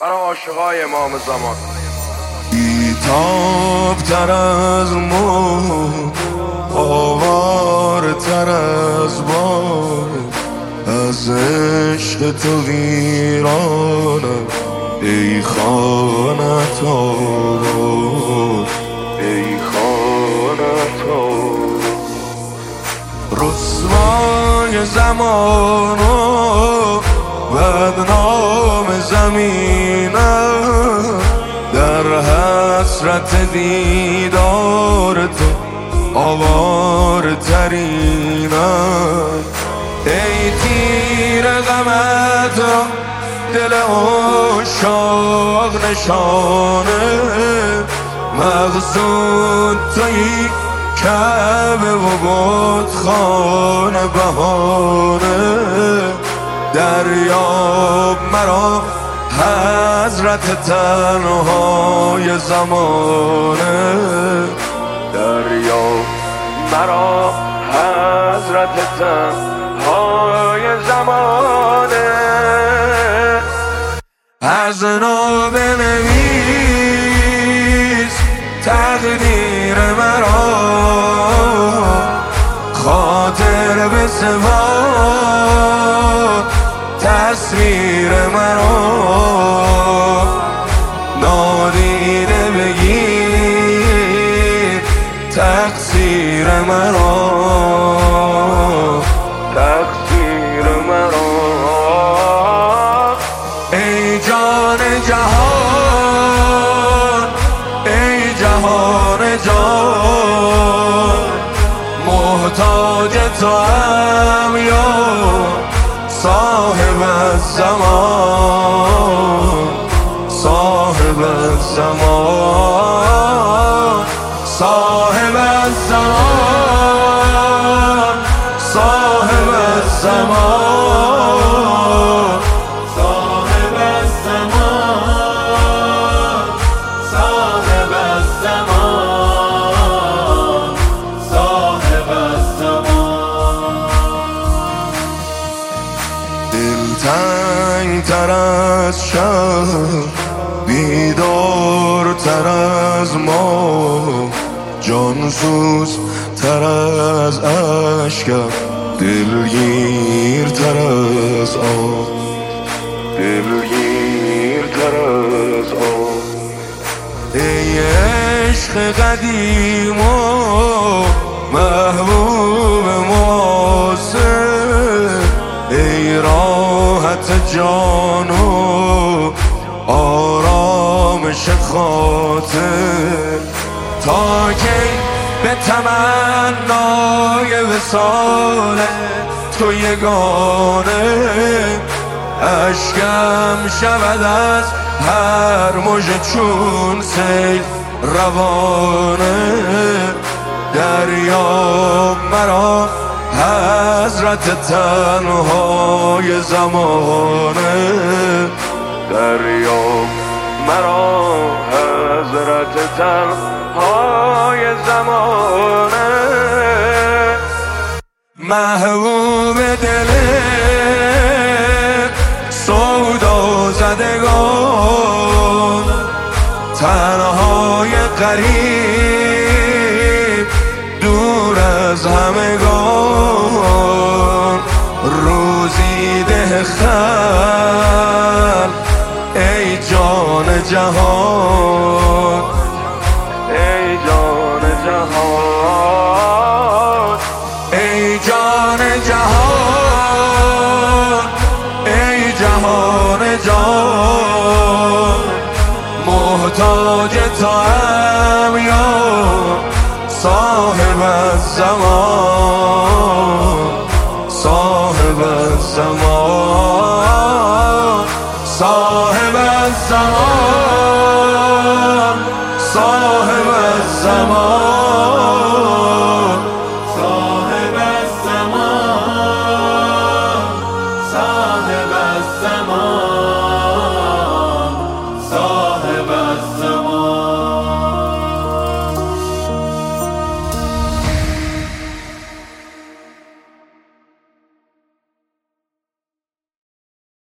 برای عاشقای امام زمان. بیتاب تر از موت، آوار تر از باد، از عشق تو ویرانم ای خانت آباد، ای خانت آباد. رسوای زمان و بدنام زمینم، در حسرت دیدار تو آوارترینم. ای تیر غمت را دل عاشق نشانه، مقصود تویی کعبه و بتخانه بهانه. دریاب مرا حضرت تنهای زمانه، دریاب مرا حضرت تنهای زمانه. از نو بنویس تقدیر مرا، خاطر به سواد تصویر مرا. نادیده بگیر تقصیر مرا، تقصیر مرا. ای جان جهان، ای جهان جان، محتاج تو هم یا صاحب الزمان، صاحب الزمان، صاحب الزمان، صاحب الزمان، صاحب الزمان، صاحب الزمان، صاحب الزمان. دلتنگ تر از شب، بیدار تر از ما، جانسوز تر از اشکم، دلگیر تر از آب، دلگیر تر از آب. ای عشق قدیم و محبوب معاصر، ای راحت جان و آرامش خاطر. تا کی به تمنای وصال تو یگانه، اشکم شود از هر مژه چون سیل روانه. دریاب مرا حضرت تنهای زمانه، دریاب مرا حضرت تنهای زمانه. محبوب دل سودا زدگان، تنهای غریب دور از همگان. روزی ده خلق ای جان جهان، ای جان جهان، ای جان جهان، ای جهان جان. محتاج تو هم یا صاحب الزمان، صاحب الزمان، صاحب الزمان.